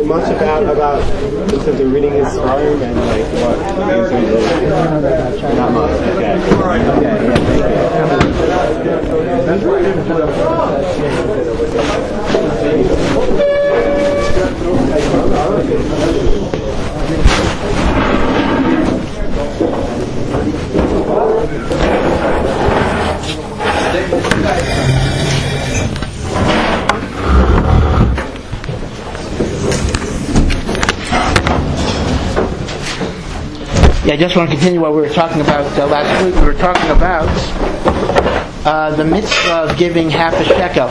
much about in terms of reading his Sfarim and like what not much. Okay. I just want to continue what we were talking about last week. We were talking about the mitzvah of giving half a shekel.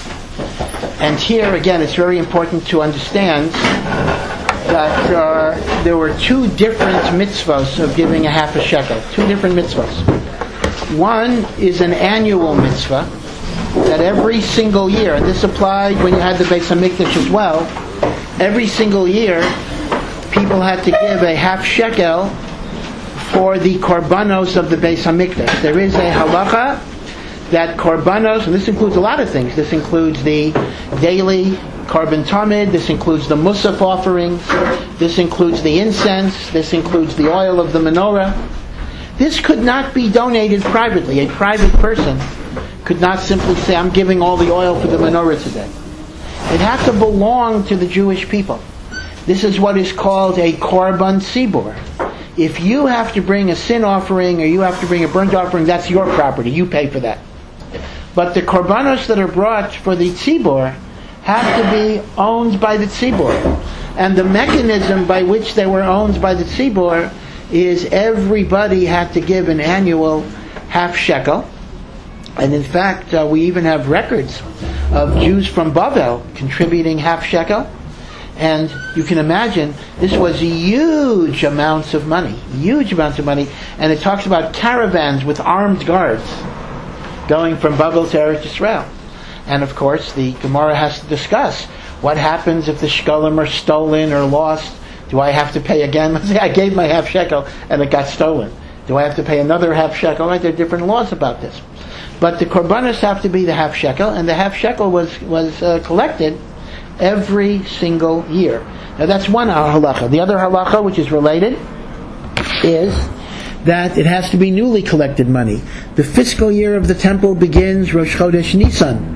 And here, again, it's very important to understand that there were two different mitzvahs of giving a half a shekel. Two different mitzvahs. One is an annual mitzvah that every single year, and this applied when you had the Beis HaMikdash as well, every single year people had to give a half shekel for the korbanos of the Beis HaMikdash. There is a halacha that korbanos, and this includes a lot of things. This includes the daily korban tamid. This includes the musaf offerings. This includes the incense. This includes the oil of the menorah. This could not be donated privately. A private person could not simply say, I'm giving all the oil for the menorah today. It had to belong to the Jewish people. This is what is called a korban tzibur. If you have to bring a sin offering or you have to bring a burnt offering, that's your property. You pay for that. But the korbanos that are brought for the tzibur have to be owned by the tzibur. And the mechanism by which they were owned by the tzibur is everybody had to give an annual half shekel. And in fact, we even have records of Jews from Bavel contributing half shekel. And you can imagine, this was huge amounts of money. And it talks about caravans with armed guards going from Bavel to Eretz Yisrael. And of course, the Gemara has to discuss what happens if the shkolim are stolen or lost. Do I have to pay again? Let's say I gave my half shekel and it got stolen. Do I have to pay another half shekel? Right? There are different laws about this. But the korbanos have to be the half shekel, and the half shekel was collected every single year. Now that's one halacha. The other halacha, which is related, is that it has to be newly collected money. The fiscal year of the temple begins Rosh Chodesh Nisan.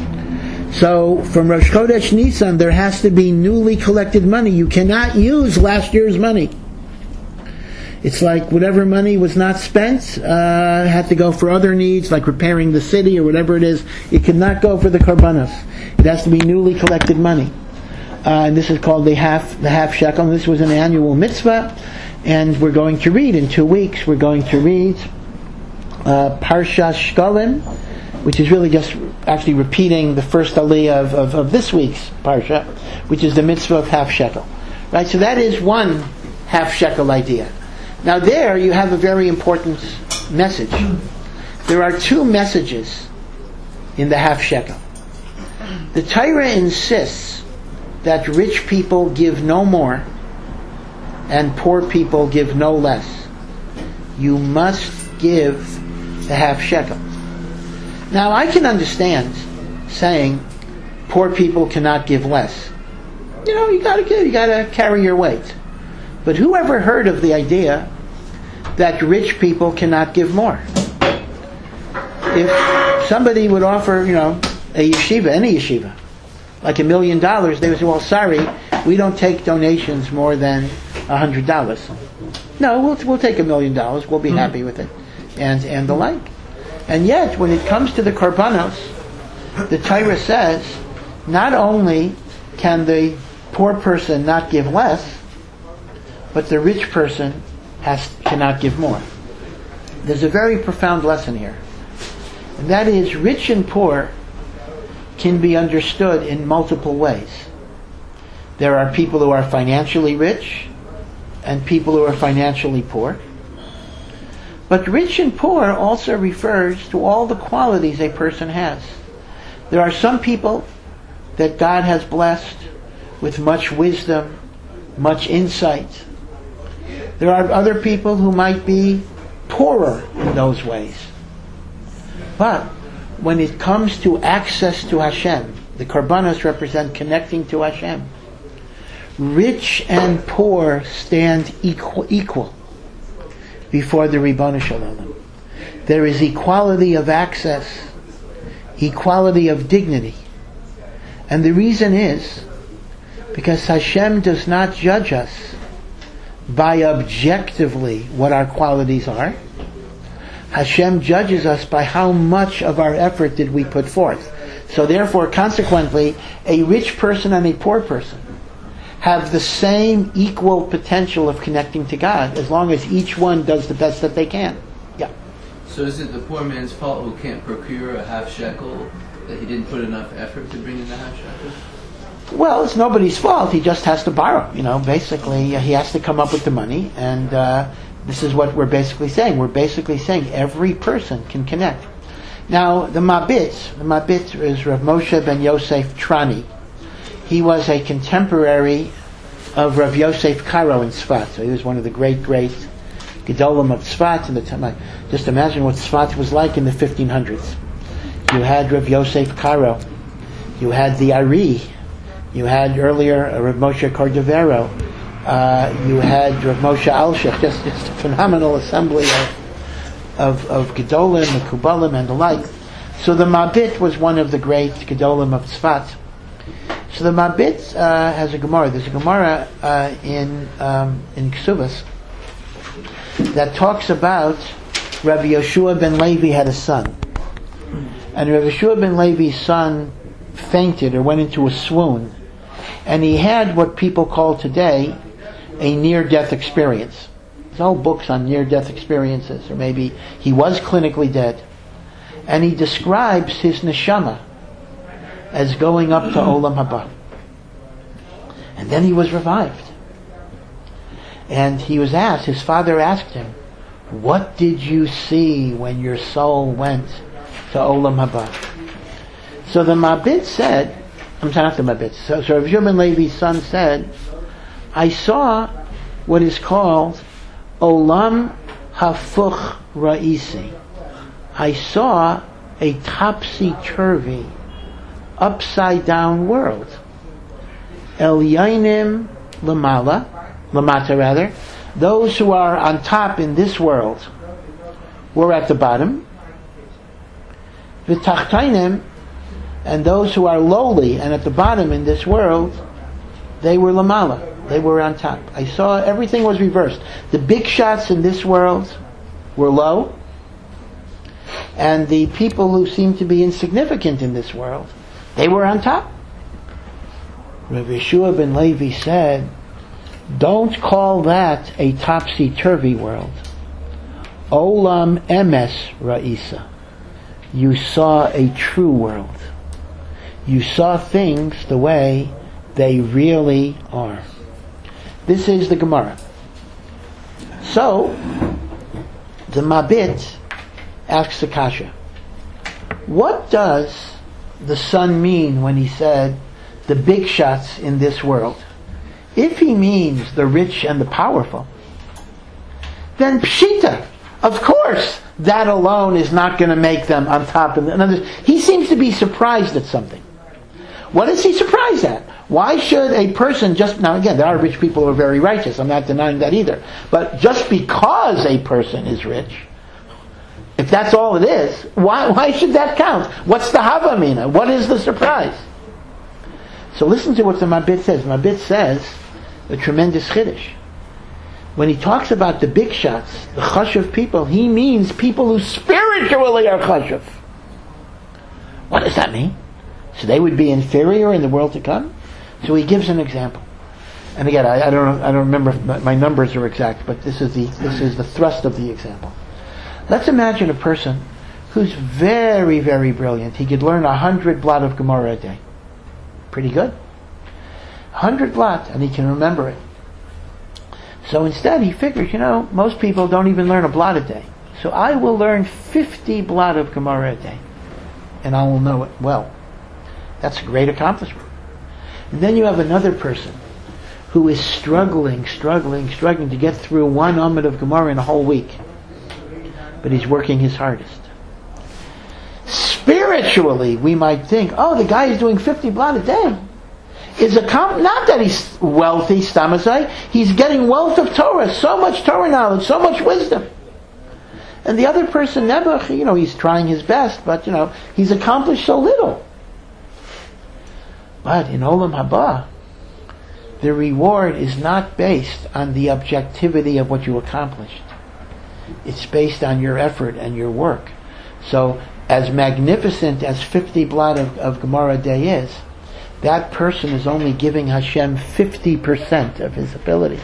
So from Rosh Chodesh Nisan there has to be newly collected money. You cannot use last year's money. It's like whatever money was not spent had to go for other needs, like repairing the city or whatever it is. It cannot go for the korbanos. It has to be newly collected money. And this is called the half shekel. And this was an annual mitzvah. And we're going to read in 2 weeks. We're going to read Parshas Shkolim, which is really just actually repeating the first aliyah of this week's parsha, which is the mitzvah of half shekel. Right. So that is one half shekel idea. Now there you have a very important message. There are two messages in the half shekel. The Torah insists that rich people give no more and poor people give no less. You must give the half shekel. Now I can understand saying poor people cannot give less. You gotta give, you gotta carry your weight. But who ever heard of the idea that rich people cannot give more? If somebody would offer, a yeshiva, any yeshiva, like $1 million, they would say, well, sorry, we don't take donations more than $100. No, we'll take $1 million. We'll be happy with it, and the like. And yet, when it comes to the korbanos, the Torah says not only can the poor person not give less, but the rich person cannot give more. There's a very profound lesson here. And that is, rich and poor can be understood in multiple ways. There are people who are financially rich and people who are financially poor. But rich and poor also refers to all the qualities a person has. There are some people that God has blessed with much wisdom, much insight. There are other people who might be poorer in those ways. But when it comes to access to Hashem, the korbanos represent connecting to Hashem. rich and poor stand equal before the Ribono Shel Olam. There is equality of access, equality of dignity. And the reason is because Hashem does not judge us by objectively what our qualities are. Hashem judges us by how much of our effort did we put forth. So therefore, consequently, a rich person and a poor person have the same equal potential of connecting to God as long as each one does the best that they can. Yeah. So is it the poor man's fault who can't procure a half shekel, that he didn't put enough effort to bring in the half shekel? Well, it's nobody's fault. He just has to borrow. Basically, he has to come up with the money, and this is what we're basically saying. We're basically saying every person can connect. Now, the Mabit is Rav Moshe ben Yosef Trani. He was a contemporary of Rav Yosef Karo in Tzfat. So he was one of the great Gedolim of Tzfat in the time. Just imagine what Tzfat was like in the 1500s. You had Rav Yosef Karo. You had the Ari. You had earlier Rav Moshe Cordovero. You had Rav Moshe Alshich. Just a phenomenal assembly of Gedolim, Mekubalim, and the like. So the Mabit was one of the great Gedolim of Tzfat. So the Mabit has a Gemara. There's a Gemara in Ksubas that talks about Rabbi Yeshua ben Levi had a son. And Rabbi Yeshua ben Levi's son fainted or went into a swoon. And he had what people call today a near-death experience. There's whole books on near-death experiences, or maybe he was clinically dead. And he describes his neshama as going up to Olam Haba. And then he was revived. And he was asked, his father asked him, what did you see when your soul went to Olam Haba? So the Mabit said, I'm sorry, not the Mabit. So Rav Yeshua ben Levi's son said, I saw what is called Olam Hafuch Ra'isi. I saw a topsy-turvy, upside-down world. Elyonim Lamata rather. Those who are on top in this world were at the bottom. V'tachtainim, and those who are lowly and at the bottom in this world, they were lamala. They were on top. I saw everything was reversed. The big shots in this world were low, and the people who seemed to be insignificant in this world, they were on top. Rav Yeshua ben Levi said, don't call that a topsy-turvy world. Olam emes ra'isa. You saw a true world. You saw things the way they really are. This is the Gemara. So, the Mabit asks the Kasha, what does the son mean when he said the big shots in this world? If he means the rich and the powerful, then pshita, of course, that alone is not going to make them on top. He seems to be surprised at something. What is he surprised at? Why should a person now again, there are rich people who are very righteous, I'm not denying that either, but just because a person is rich, if that's all it is, why should that count? What's the havamina? What is the surprise? So listen to what the Mabit says. The Mabit says a tremendous chiddush. When he talks about the big shots, the chashuv people, he means people who spiritually are chashuv. What does that mean? So they would be inferior in the world to come? So he gives an example. And again, I don't remember if my numbers are exact, but this is the thrust of the example. Let's imagine a person who's very, very brilliant. He could learn 100 blot of Gemara a day. Pretty good. 100 blot, and he can remember it. So instead he figures, most people don't even learn a blot a day. So I will learn 50 blot of Gemara a day, and I will know it well. That's a great accomplishment. And then you have another person who is struggling to get through one amud of Gemara in a whole week. But he's working his hardest. Spiritually, we might think, the guy is doing 50 blot a day. is not that he's wealthy, stamazai, he's getting wealth of Torah, so much Torah knowledge, so much wisdom. And the other person, Nebuch, he's trying his best, but, he's accomplished so little. But in Olam Haba, the reward is not based on the objectivity of what you accomplished. It's based on your effort and your work. So, as magnificent as 50 blot of Gemara Day is, that person is only giving Hashem 50% of his ability.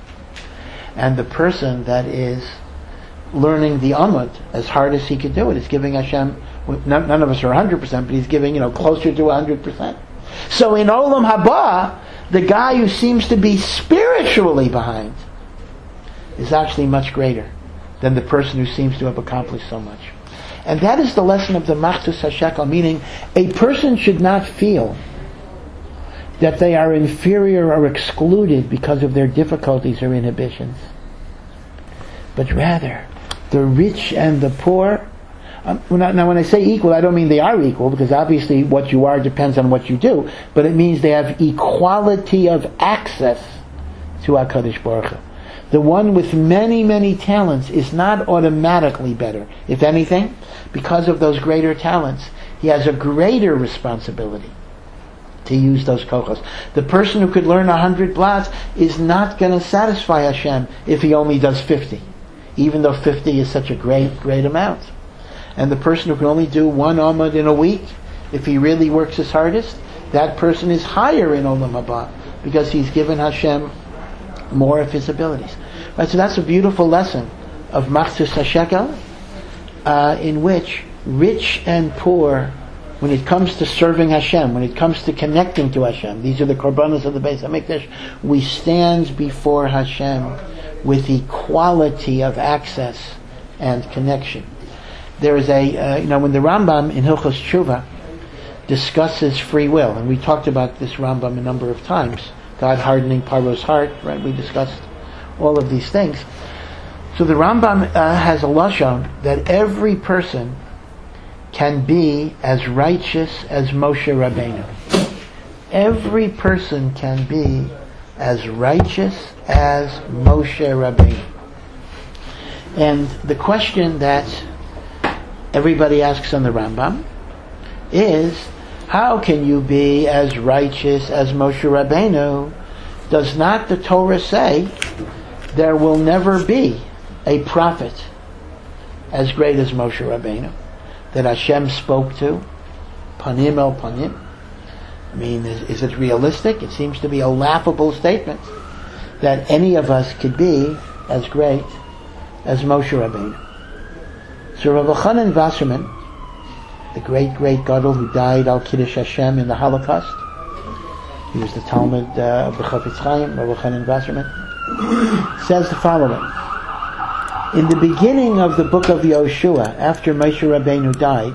And the person that is learning the Amud as hard as he could do it is giving Hashem, none of us are 100%, but he's giving, closer to 100%. So in Olam Haba, the guy who seems to be spiritually behind is actually much greater than the person who seems to have accomplished so much. And that is the lesson of the Machzus HaShekel, meaning a person should not feel that they are inferior or excluded because of their difficulties or inhibitions, but rather the rich and the poor. Now when I say equal, I don't mean they are equal, because obviously what you are depends on what you do, but it means they have equality of access to HaKadosh Baruch Hu. The one with many, many talents is not automatically better. If anything, because of those greater talents, he has a greater responsibility to use those kochos. The person who could learn 100 blots is not going to satisfy Hashem if he only does 50, even though 50 is such a great, great amount. And the person who can only do one Amud in a week, if he really works his hardest, that person is higher in Olam Haba, because he's given Hashem more of his abilities. Right, so that's a beautiful lesson of Machzus HaShekel, in which rich and poor, when it comes to serving Hashem, when it comes to connecting to Hashem, these are the korbanos of the Beis HaMikdash, we stand before Hashem with equality of access and connection. There is when the Rambam in Hilchos Tshuva discusses free will, and we talked about this Rambam a number of times, God hardening Paro's heart, right? We discussed all of these things. So the Rambam has a lashon that every person can be as righteous as Moshe Rabbeinu. Every person can be as righteous as Moshe Rabbeinu. And the question that everybody asks on the Rambam is, how can you be as righteous as Moshe Rabbeinu? Does not the Torah say there will never be a prophet as great as Moshe Rabbeinu that Hashem spoke to, panim el panim? I mean, is it realistic? It seems to be a laughable statement that any of us could be as great as Moshe Rabbeinu. So Rav Elchanan Wasserman, the great gadol who died al Kiddush Hashem in the Holocaust, he was the Talmud of the Chafetz Chaim, Rav Elchanan Wasserman, says the following: in the beginning of the book of Yoshua, after Moshe Rabbeinu died,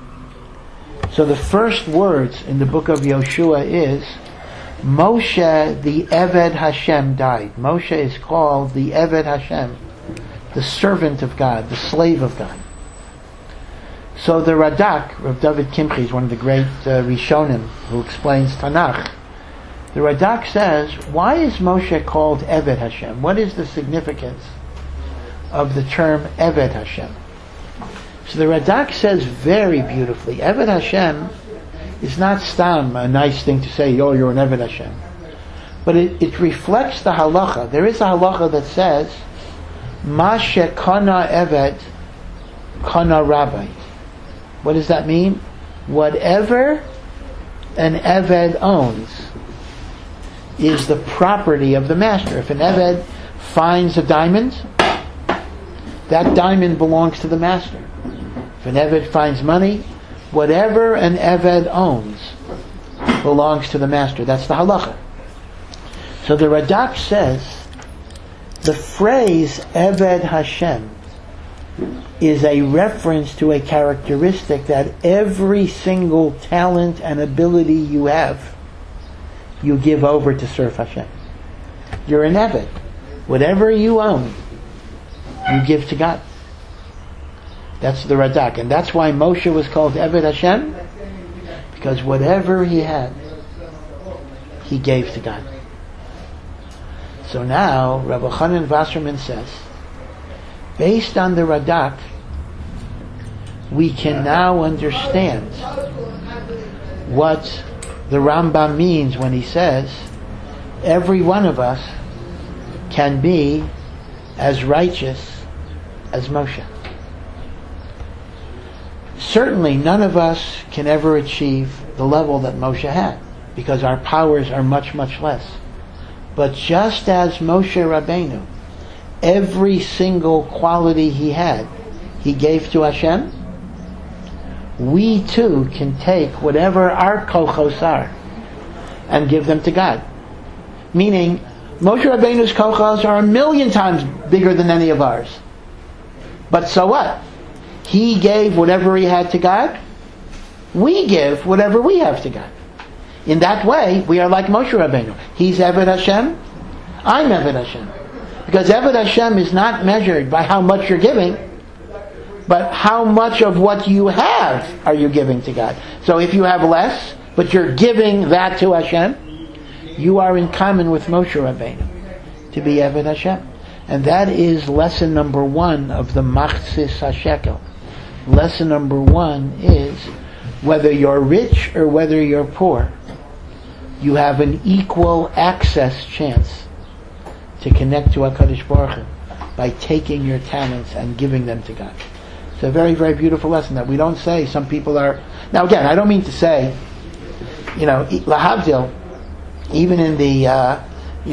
so the first words in the book of Yoshua is, Moshe the Eved Hashem died. Moshe is called the Eved Hashem, the servant of God, the slave of God. So the Radak, Rav David Kimchi, is one of the great Rishonim who explains Tanakh. The Radak says, why is Moshe called Eved Hashem? What is the significance of the term Eved Hashem? So the Radak says very beautifully, Eved Hashem is not stam, a nice thing to say, oh, you're an Eved Hashem. But it reflects the halacha. There is a halacha that says, Ma shekana Eved, kana Rabbi. What does that mean? Whatever an Eved owns is the property of the master. If an Eved finds a diamond, that diamond belongs to the master. If an Eved finds money, whatever an Eved owns belongs to the master. That's the halacha. So the Radak says the phrase Eved Hashem is a reference to a characteristic that every single talent and ability you have, you give over to serve Hashem. You're an Eved. Whatever you own, you give to God. That's the Radak. And that's why Moshe was called Eved Hashem, because whatever he had he gave to God. So now, Rabbi Chanan Wasserman says, based on the Radak, we can now understand what the Rambam means when he says, every one of us can be as righteous as Moshe. Certainly none of us can ever achieve the level that Moshe had, because our powers are much, much less. But just as Moshe Rabbeinu, every single quality he had, he gave to Hashem, we too can take whatever our kochos are and give them to God. Meaning, Moshe Rabbeinu's kochos are 1,000,000 times bigger than any of ours. But so what? He gave whatever he had to God. We give whatever we have to God. In that way, we are like Moshe Rabbeinu. He's Eved Hashem. I'm Eved Hashem. Because Eved Hashem is not measured by how much you're giving, but how much of what you have are you giving to God. So if you have less, but you're giving that to Hashem, you are in common with Moshe Rabbeinu to be Eved Hashem. And that is lesson number 1 of the Machzis HaShekel. Lesson number 1 is, whether you're rich or whether you're poor, you have an equal access chance to connect to HaKadosh Baruch Hu by taking your talents and giving them to God. It's a very, very beautiful lesson that we don't say some people are... Now again, I don't mean to say, lahavdil, even in the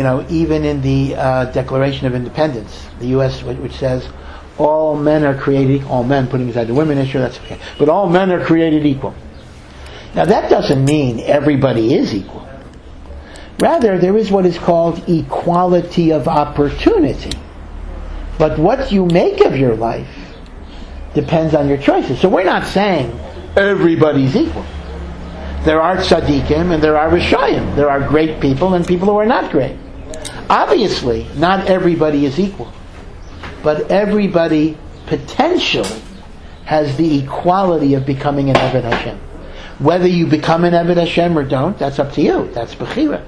Declaration of Independence, the U.S., which says all men are created, all men, putting aside the women issue, that's okay, but all men are created equal. Now that doesn't mean everybody is equal. Rather, there is what is called equality of opportunity. But what you make of your life depends on your choices. So we're not saying everybody's equal. There are tzaddikim and there are rishayim. There are great people and people who are not great. Obviously, not everybody is equal. But everybody potentially has the equality of becoming an Eved Hashem. Whether you become an Eved Hashem or don't, that's up to you. That's bechira.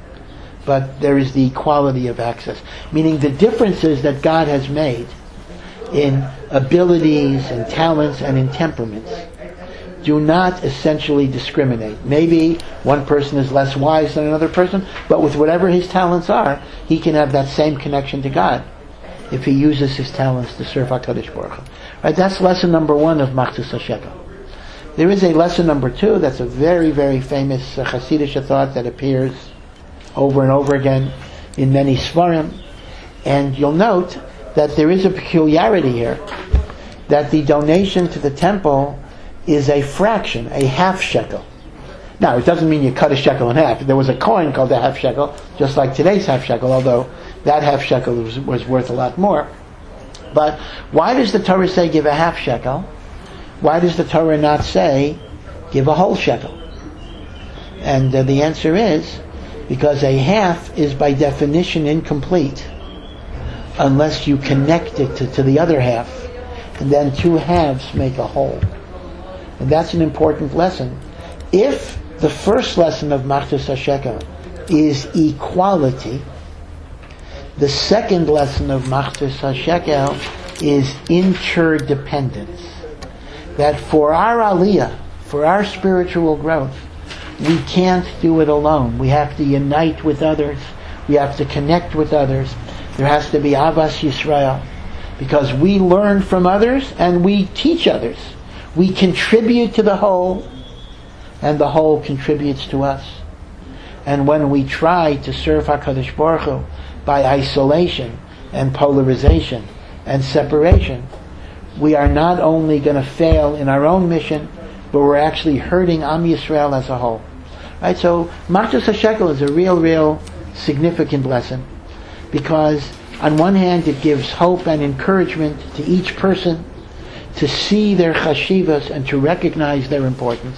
But there is the equality of access. Meaning the differences that God has made in abilities and talents and in temperaments do not essentially discriminate. Maybe one person is less wise than another person, but with whatever his talents are, he can have that same connection to God if he uses his talents to serve HaKadosh Baruch Hu. Right? That's lesson number 1 of Machzis HaShekel. There is a lesson number 2 that's a very, very famous Hasidic thought that appears over and over again in many Svarim. And you'll note that there is a peculiarity here, that the donation to the temple is a fraction, a half shekel. Now, it doesn't mean you cut a shekel in half. There was a coin called a half shekel, just like today's half shekel, although that half shekel was worth a lot more. But why does the Torah say give a half shekel? Why does the Torah not say give a whole shekel? And the answer is because a half is by definition incomplete unless you connect it to the other half, and then 2 halves make a whole. And that's an important lesson. If the first lesson of Machzis HaShekel is equality, the second lesson of Machzis HaShekel is interdependence. That for our aliyah, for our spiritual growth, we can't do it alone. We have to unite with others. We have to connect with others. There has to be Avas Yisrael, because we learn from others and we teach others. We contribute to the whole, and the whole contributes to us. And when we try to serve HaKadosh Baruch Hu by isolation and polarization and separation, we are not only going to fail in our own mission, but we're actually hurting Am Yisrael as a whole. Right? So Machzis HaShekel is a real significant lesson, because on one hand it gives hope and encouragement to each person to see their chashivas and to recognize their importance.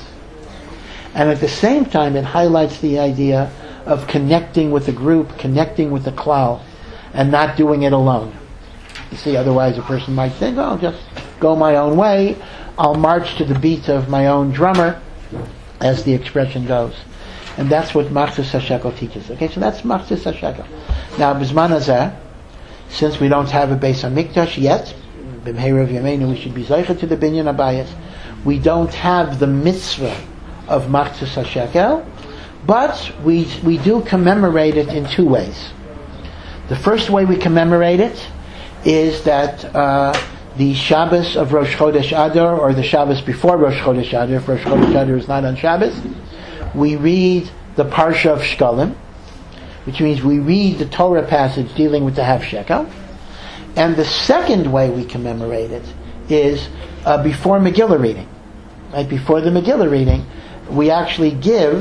And at the same time it highlights the idea of connecting with the group, connecting with the klal, and not doing it alone. You see, otherwise a person might think, I'll just go my own way, I'll march to the beat of my own drummer, as the expression goes. And that's what Machzis HaShekel teaches. Okay, so that's Machzis HaShekel. Now, B'zman Hazeh, since we don't have a Beis HaMikdash yet, B'mheira V'yameinu, we should be Zoicha to the Binyan Abayis. We don't have the mitzvah of Machzis HaShekel, but we do commemorate it in two ways. The first way we commemorate it is that the Shabbos of Rosh Chodesh Adar, or the Shabbos before Rosh Chodesh Adar, if Rosh Chodesh Adar is not on Shabbos, we read the Parsha of Shkalim, which means we read the Torah passage dealing with the half shekel. And the second way we commemorate it is before Megillah reading. Right before the Megillah reading, we actually give.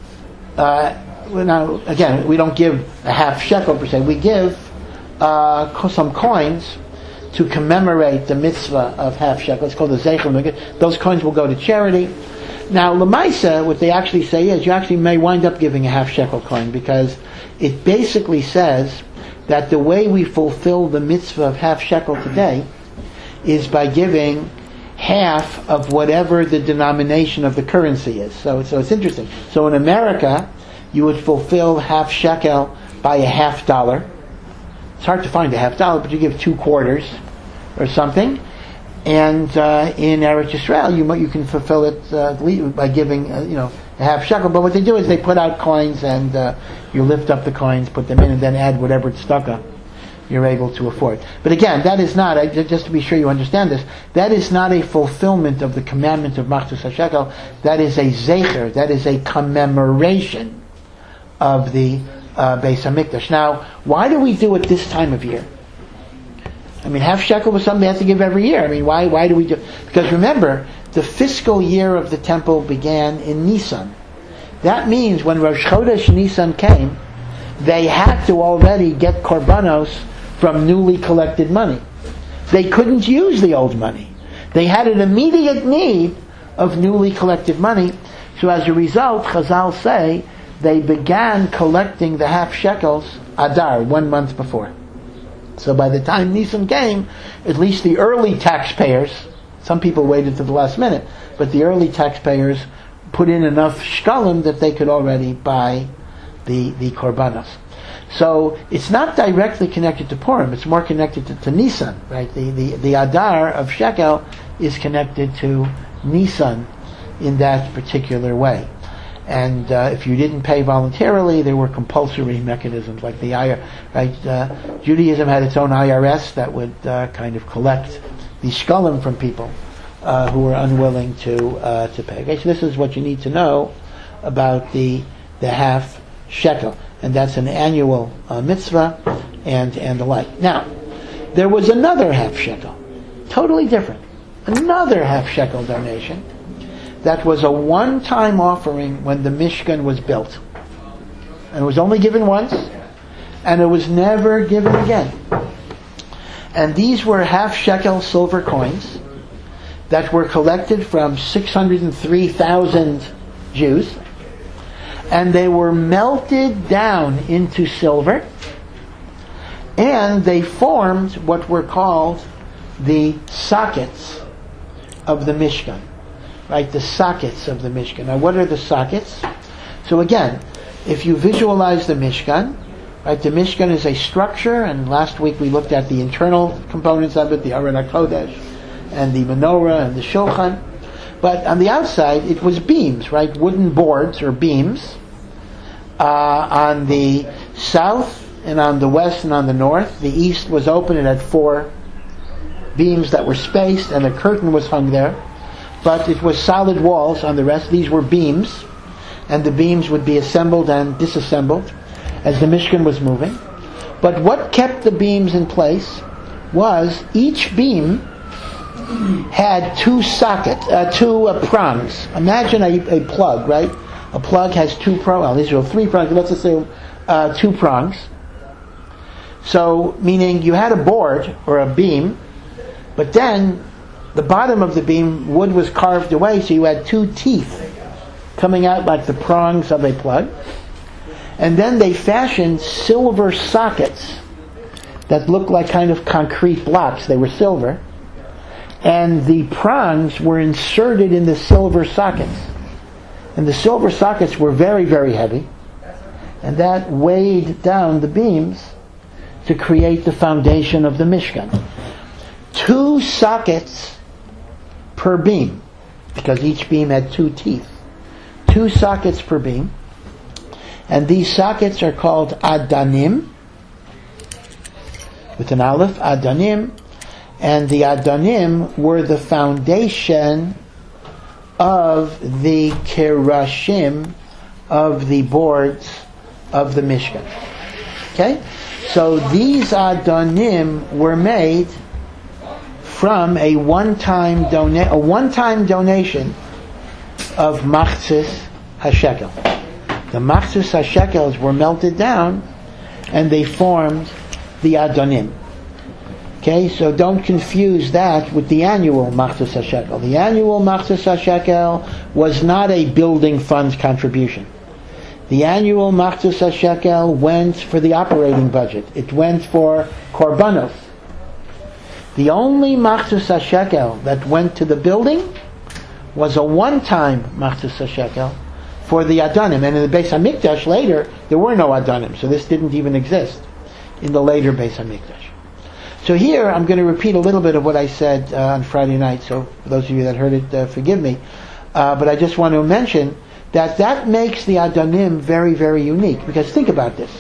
Now, again, we don't give a half shekel per se. We give some coins to commemorate the mitzvah of half shekel. It's called the Zeichel Megillah. Those coins will go to charity. Now, Lamaisa, what they actually say is you actually may wind up giving a half shekel coin, because it basically says that the way we fulfill the mitzvah of half shekel today is by giving half of whatever the denomination of the currency is. So it's interesting. So in America, you would fulfill half shekel by a $50. It's hard to find a $50, but you give 2 quarters or something. And in Eretz Yisrael, you can fulfill it by giving a half shekel. But what they do is they put out coins, and you lift up the coins, put them in, and then add whatever tzedakah you're able to afford. But again, that is not, just to be sure you understand this, that is not a fulfillment of the commandment of Machzis HaShekel. That is a zecher, that is a commemoration of the Beis HaMikdash. Now, why do we do it this time of year? I mean, half shekel was something they have to give every year. I mean, why do we do? Because remember, the fiscal year of the temple began in Nisan. That means when Rosh Chodesh Nisan came, they had to already get korbanos from newly collected money. They couldn't use the old money. They had an immediate need of newly collected money. So as a result, Chazal say they began collecting the half shekels Adar, 1 month before. So by the time Nisan came, at least the early taxpayers, some people waited to the last minute, but the early taxpayers put in enough shkalim that they could already buy the korbanos. So it's not directly connected to Purim, it's more connected to Nisan, right? The Adar of shekel is connected to Nisan in that particular way. And if you didn't pay voluntarily, there were compulsory mechanisms like the IRS. Right? Judaism had its own IRS that would kind of collect the shkalim from people who were unwilling to pay. Okay, so this is what you need to know about the half shekel, and that's an annual mitzvah and the like. Now, there was another half shekel, totally different, another half shekel donation. That was a one-time offering when the Mishkan was built. And it was only given once, and it was never given again. And these were half shekel silver coins that were collected from 603,000 Jews, and they were melted down into silver, and they formed what were called the sockets of the Mishkan. Right, the sockets of the Mishkan. Now, what are the sockets? So again, if you visualize the Mishkan, right, the Mishkan is a structure, and last week we looked at the internal components of it, the Aron HaKodesh, and the menorah, and the Shulchan. But on the outside, it was beams, right, wooden boards or beams. On the south, and on the west, and on the north, the east was open. It had 4 beams that were spaced, and a curtain was hung there. But it was solid walls on the rest. These were beams, and the beams would be assembled and disassembled as the Mishkan was moving. But what kept the beams in place was each beam had 2 sockets, 2 prongs. Imagine a plug, right? A plug has 2 prongs. Well, these are 3 prongs. Let's assume 2 prongs. So, meaning you had a board or a beam, but then the bottom of the beam, wood was carved away, so you had 2 teeth coming out like the prongs of a plug. And then they fashioned silver sockets that looked like kind of concrete blocks. They were silver. And the prongs were inserted in the silver sockets. And the silver sockets were very, very heavy, and that weighed down the beams to create the foundation of the Mishkan. 2 sockets per beam, because each beam had 2 teeth. 2 sockets per beam, and these sockets are called Adanim, with an aleph, Adanim, and the Adanim were the foundation of the kerashim, of the boards of the Mishkan. Okay? So these Adanim were made from a one-time donation of Machzis HaShekel. The Machzis HaShekels were melted down and they formed the Adanim. Okay, so don't confuse that with the annual Machzis HaShekel. The annual Machzis HaShekel was not a building fund contribution. The annual Machzis HaShekel went for the operating budget. It went for korbanos. The only Machzis HaShekel that went to the building was a one-time Machzis HaShekel for the Adanim. And in the Beis HaMikdash later, there were no Adanim, so this didn't even exist in the later Beis HaMikdash. So here, I'm going to repeat a little bit of what I said on Friday night, so for those of you that heard it, forgive me. But I just want to mention that makes the Adanim very, very unique. Because think about this.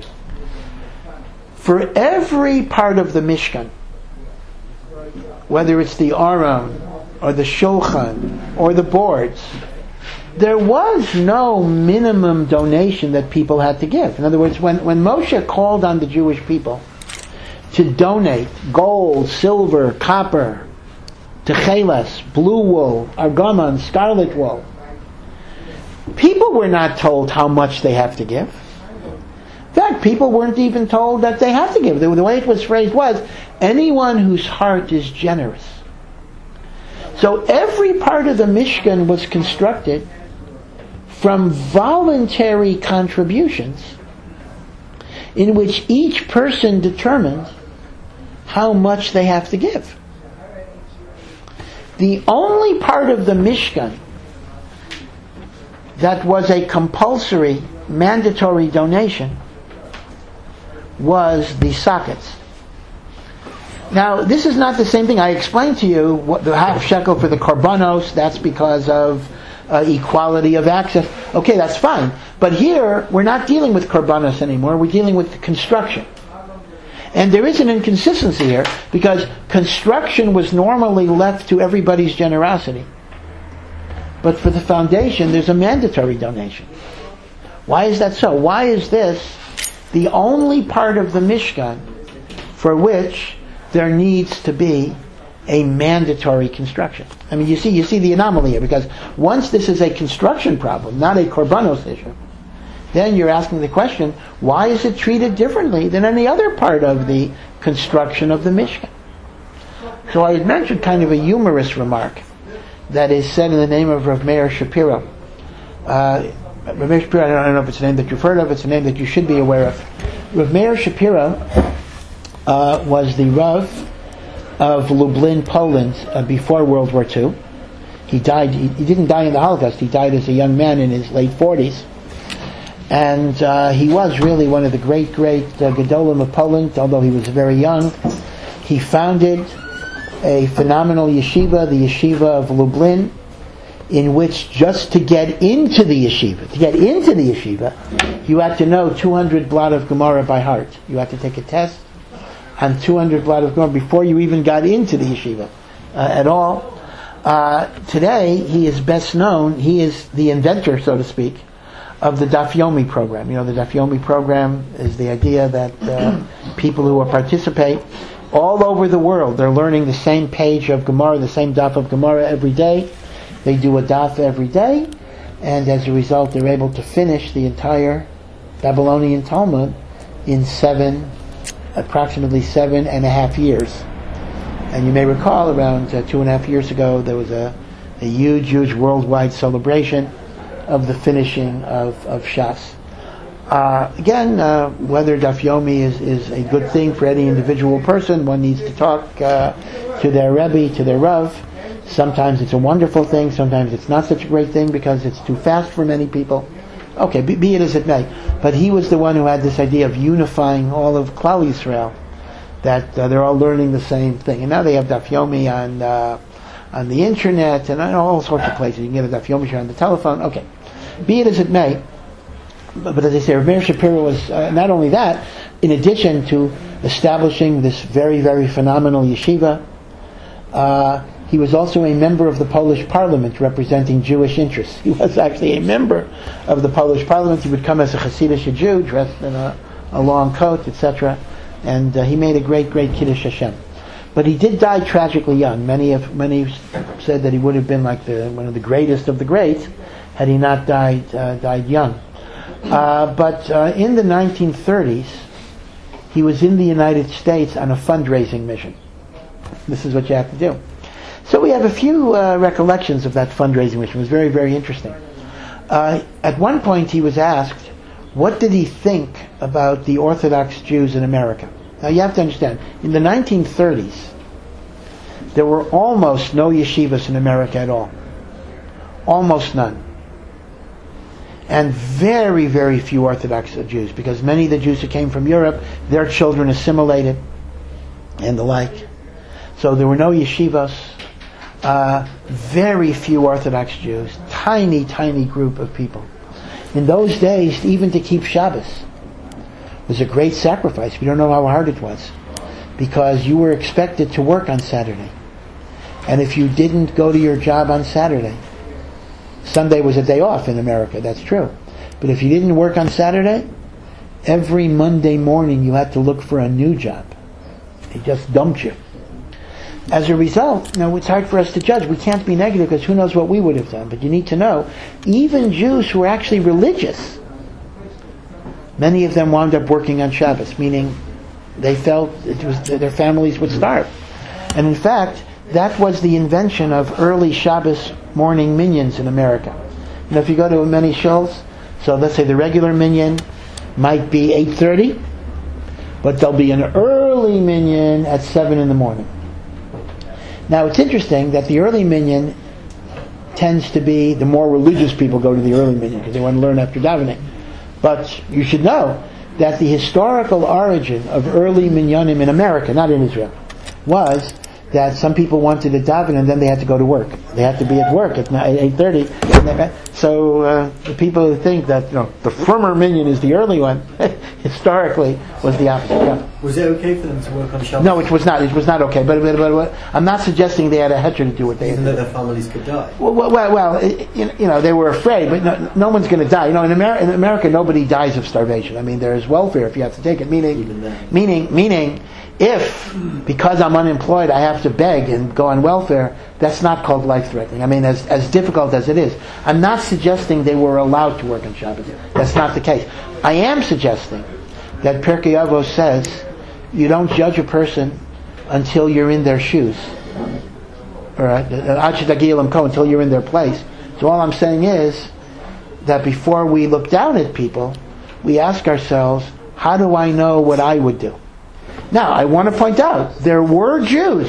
For every part of the Mishkan, whether it's the Aron, or the Shulchan, or the boards, there was no minimum donation that people had to give. In other words, when Moshe called on the Jewish people to donate gold, silver, copper, techeles, blue wool, argaman, scarlet wool, people were not told how much they have to give. In fact, people weren't even told that they had to give. The way it was phrased was, anyone whose heart is generous. So every part of the Mishkan was constructed from voluntary contributions in which each person determined how much they have to give. The only part of the Mishkan that was a compulsory, mandatory donation was the sockets. Now, this is not the same thing. I explained to you what the half shekel for the korbanos, that's because of equality of access. Okay, that's fine. But here, we're not dealing with korbanos anymore. We're dealing with the construction. And there is an inconsistency here, because construction was normally left to everybody's generosity. But for the foundation, there's a mandatory donation. Why is that so? Why is this the only part of the Mishkan for which there needs to be a mandatory construction? I mean, you see the anomaly here, because once this is a construction problem, not a korbanos issue, then you're asking the question, why is it treated differently than any other part of the construction of the Mishkan? So I had mentioned kind of a humorous remark that is said in the name of Rav Meir Shapiro. Rav Meir Shapiro, I don't know if it's a name that you've heard of, it's a name that you should be aware of. Rav Meir Shapiro was the Rav of Lublin, Poland, before World War II. He died. He didn't die in the Holocaust. He died as a young man in his late 40s. And he was really one of the great Gedolim of Poland, although he was very young. He founded a phenomenal yeshiva, the Yeshiva of Lublin, in which just to get into the yeshiva, you had to know 200 blot of Gemara by heart. You had to take a test on 200 blot of Gemara before you even got into the yeshiva at all. Today, he is best known, he is the inventor, so to speak, of the Daf Yomi program. You know, the Daf Yomi program is the idea that people who participate all over the world, they're learning the same page of Gemara, the same daf of Gemara every day. They do a daf every day, and as a result, they're able to finish the entire Babylonian Talmud in approximately 7.5 years. And you may recall, around 2.5 years ago, there was a huge worldwide celebration of the finishing of Shas. Again, whether Daf Yomi is a good thing for any individual person, one needs to talk to their Rebbe, to their Rav, Sometimes it's a wonderful thing, sometimes it's not such a great thing because it's too fast for many people. Okay, be it as it may. But he was the one who had this idea of unifying all of Klal Yisrael, that they're all learning the same thing. And now they have Daf Yomi on the internet and all sorts of places. You can get a Daf Yomi on the telephone. Okay, be it as it may. But as I say, Rav Meir Shapiro was not only that, in addition to establishing this very, very phenomenal yeshiva, he was also a member of the Polish Parliament representing Jewish interests. He was actually a member of the Polish Parliament. He would come as a Hasidic Jew, dressed in a long coat, etc. And he made a great, great Kiddush Hashem. But he did die tragically young. Many said that he would have been like one of the greatest of the greats had he not died young. But in the 1930s, he was in the United States on a fundraising mission. This is what you have to do. So we have a few recollections of that fundraising mission. It was very, very interesting. At one point he was asked, what did he think about the Orthodox Jews in America? Now you have to understand, in the 1930s, there were almost no yeshivas in America at all. Almost none. And very, very few Orthodox Jews, because many of the Jews who came from Europe, their children assimilated and the like. So there were no yeshivas. Very few Orthodox Jews. Tiny, tiny group of people. In those days, even to keep Shabbos was a great sacrifice. We don't know how hard it was, because you were expected to work on Saturday. And if you didn't go to your job on Saturday, Sunday was a day off in America, that's true. But if you didn't work on Saturday, every Monday morning you had to look for a new job. They just dumped you. As a result, now it's hard for us to judge. We can't be negative because who knows what we would have done. But you need to know, even Jews who were actually religious, many of them wound up working on Shabbos, meaning they felt it was their families would starve. And in fact, that was the invention of early Shabbos morning minyans in America. You know, if you go to many shuls, so let's say the regular minyan might be 8:30, but there'll be an early minyan at 7 in the morning. Now it's interesting that the early minyan tends to be, the more religious people go to the early minyan because they want to learn after davening. But you should know that the historical origin of early minyanim in America, not in Israel, was that some people wanted to daven and then they had to go to work. They had to be at work at 8:30. So the people who think that the former minyan is the early one, historically was the opposite. Yeah. Was it okay for them to work on Shabbos? No, it was not. It was not okay. But I'm not suggesting they had a heter to do what they had. Even though their families could die. Well, they were afraid, but no one's going to die. In America, nobody dies of starvation. I mean, there is welfare if you have to take it. Meaning, if because I'm unemployed I have to beg and go on welfare, that's not called life-threatening. I mean, as difficult as it is. I'm not suggesting they were allowed to work on Shabbos. That's not the case. I am suggesting that Pirkei Avos says you don't judge a person until you're in their shoes. Alright? Until you're in their place. So all I'm saying is that before we look down at people, we ask ourselves, how do I know what I would do? Now, I want to point out, there were Jews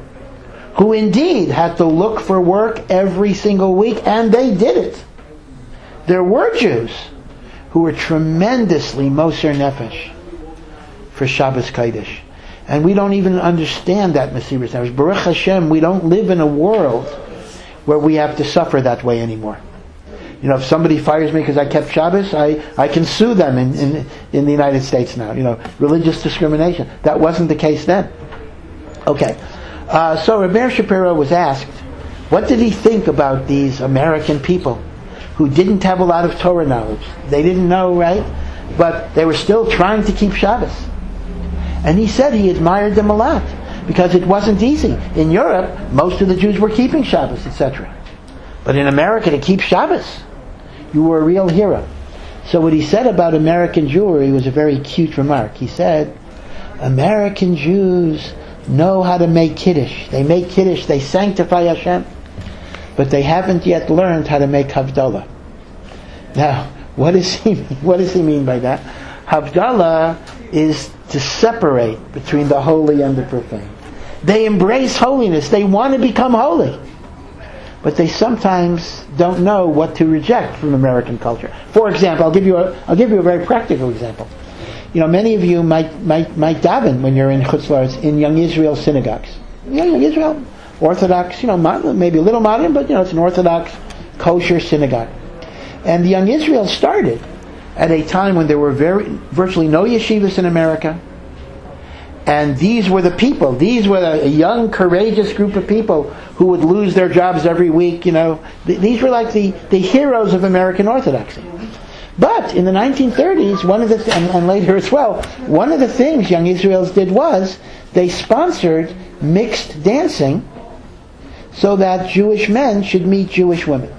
who indeed had to look for work every single week, and they did it. There were Jews who were tremendously Moser Nefesh for Shabbos Kodesh. And we don't even understand that Mesiras Nefesh. Baruch Hashem, we don't live in a world where we have to suffer that way anymore. If somebody fires me because I kept Shabbos, I can sue them in the United States now. Religious discrimination. That wasn't the case then. Okay. So Rav Meir Shapiro was asked, what did he think about these American people who didn't have a lot of Torah knowledge? They didn't know, right? But they were still trying to keep Shabbos. And he said he admired them a lot because it wasn't easy. In Europe, most of the Jews were keeping Shabbos, etc. But in America, to keep Shabbos, you were a real hero. So what he said about American Jewry was a very cute remark. He said, American Jews know how to make Kiddush. They make Kiddush, they sanctify Hashem, but they haven't yet learned how to make Havdalah. Now, what does he mean by that? Havdalah is to separate between the holy and the profane. They embrace holiness. They want to become holy. but they sometimes don't know what to reject from American culture. For example, I'll give you a very practical example. Many of you might daven when you're in Chutz La'aretz in Young Israel synagogues. Young Israel, Orthodox, maybe a little modern, but it's an Orthodox kosher synagogue. And the Young Israel started at a time when there were virtually no yeshivas in America. And these were the people. These were a young, courageous group of people who would lose their jobs every week. These were like the heroes of American Orthodoxy. But in the 1930s, and later as well, one of the things Young Israels did was they sponsored mixed dancing so that Jewish men should meet Jewish women.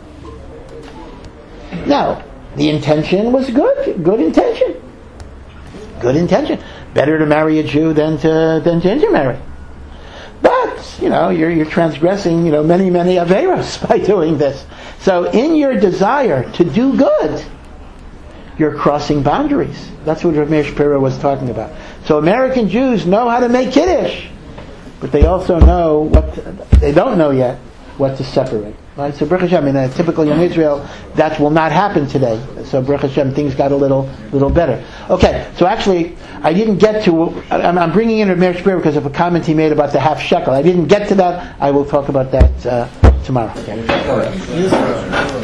Now, the intention was good intention. Good intention. Better to marry a Jew than to intermarry. But, you're transgressing, many averos by doing this. So in your desire to do good, you're crossing boundaries. That's what Rav Meir Shapiro was talking about. So American Jews know how to make Kiddush, but they also know they don't know yet what to separate. Right? So Baruch Hashem, in a typical Young Israel, that will not happen today. So Baruch Hashem, things got a little better. Okay, so actually, I didn't get to. I'm bringing in Rav Meir Shapiro because of a comment he made about the half shekel. I didn't get to that. I will talk about that tomorrow.